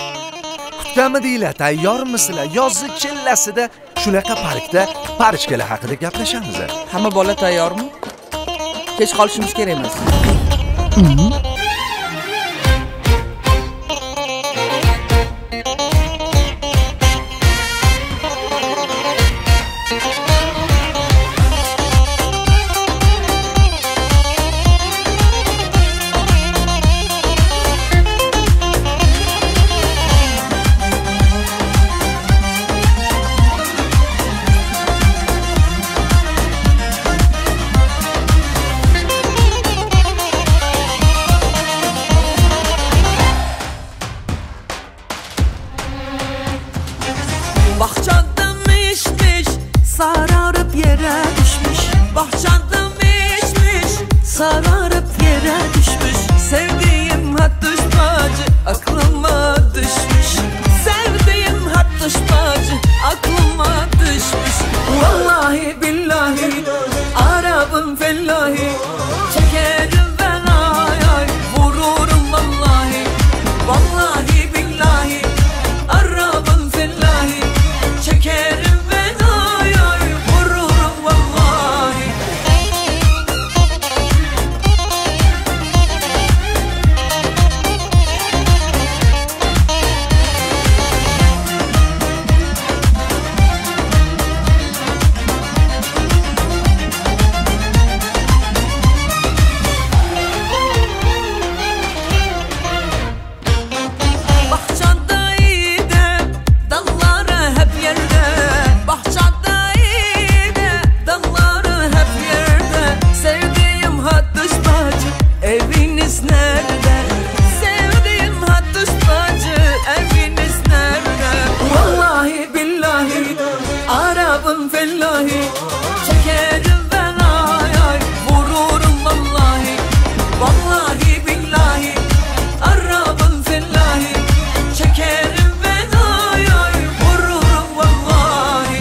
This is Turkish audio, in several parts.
Kutganmi deylar, tayyormisizlar? Yozgi chillasida shunaqa parkda parishkalar haqida gaplashamiz. Hamma bola tayyormi? Kech qolishimiz kerak emas. Bahçada mişmiş, sararıp yere düşmüş. Bahçada mişmiş, sararıp yere düşmüş. Sevdiğim hattış bacı aklıma düşmüş. Sevdiğim hattış bacı aklıma düşmüş. Vallahi billahi, Arap'ın fellahi. Çekerim ben ay ay, vururum vallahi. Vallahi billahi, Arap'ın fellahi. Çekerim ben ay ay, vururum vallahi. Bahçada iyi de dalları hep yerde. Bahçada iyi de dalları hep yerde. Sevdiğim hattış bacı eviniz nerede? Sevdiğim hattış bacı eviniz nerede? Vallahi billahi, Arap'ın fellahi. Çekerim ben ay ay, vururum vallahi. Vallahi billahi, Arap'ın fellahi. Çekerim ben ay ay, vururum vallahi.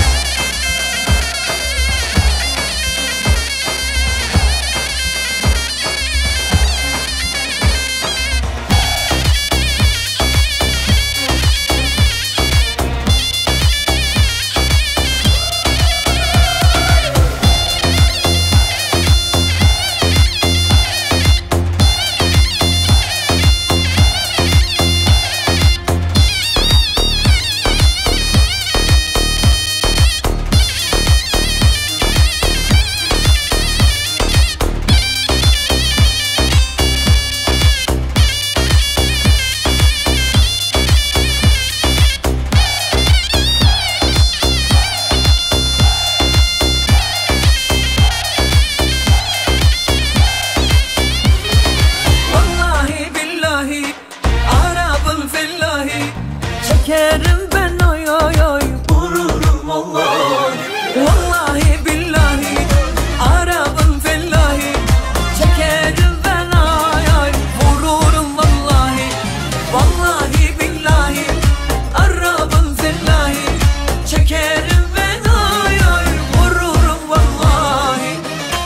Vallahi billahi, Arap'ın fellahi. Çekerim ben ay ay ay, vururum vallahi. Vallahi billahi, Arap'ın fellahi. Çekerim ben ay ay, vururum vallahi. Vallahi billahi, Arap'ın fellahi. Çekerim ben ay ay, vururum vallahi.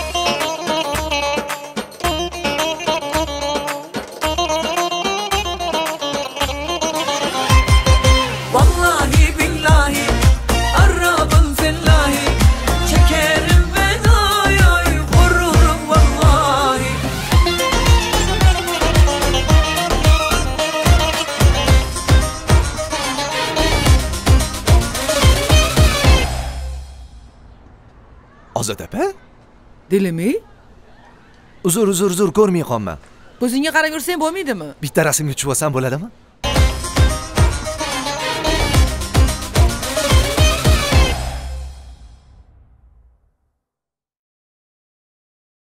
Vallahi billahi, Arap'ın fellahi. Çekerim ben ay ay, vururum vallahi. Ozod opa, Dilimi? uzr ko'rmay qolman. Ko'zingga qarab yursang bo'lmaydimi? Bitta rasmga tushib olsam bo'ladimi?